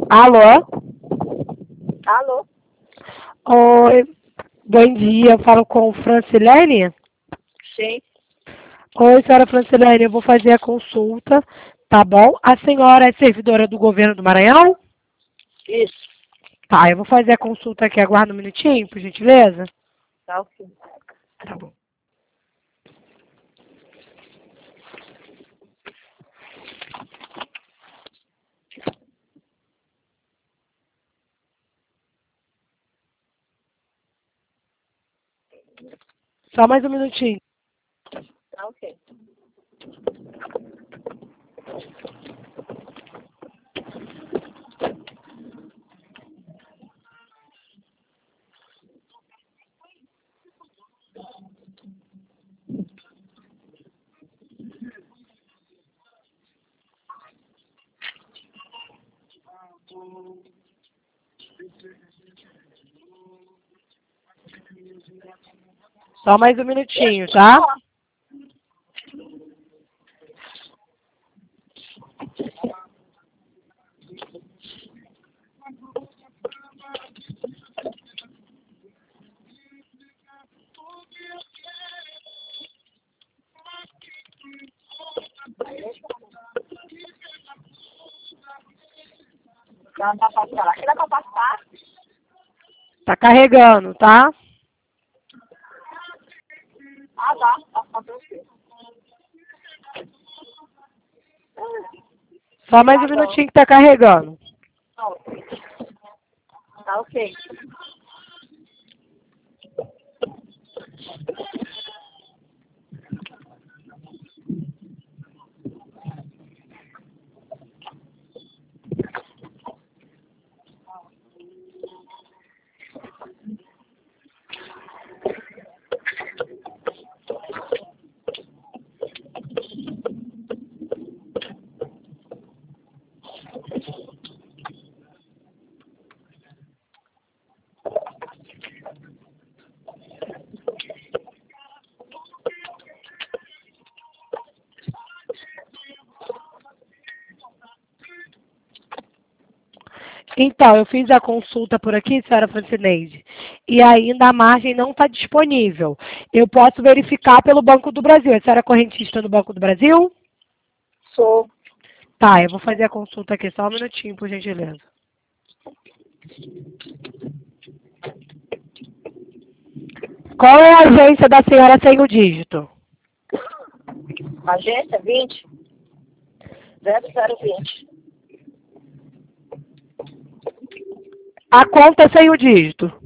Alô? Alô? Oi, bom dia. Eu falo com Francilene? Sim. Oi, senhora Francilene, eu vou fazer a consulta, tá bom? A senhora é servidora do governo do Maranhão? Isso. Tá, eu vou fazer a consulta aqui. Aguarda um minutinho, por gentileza. Tá ok. Tá bom. Só mais um minutinho. Tá ok. Só mais um minutinho, tá? Não dá pra falar. Será que eu posso passar? Tá carregando, tá? Ah, tá. Tá pra você. Só mais um minutinho que tá carregando. Tá ok. Tá ok. Então, eu fiz a consulta por aqui, senhora Francineide, e ainda a margem não está disponível. Eu posso verificar pelo Banco do Brasil. A senhora é correntista no Banco do Brasil? Sou. Tá, eu vou fazer a consulta aqui, só um minutinho, por gentileza. Qual é a agência da senhora sem o dígito? Agência 20 0020. A conta sem o dígito.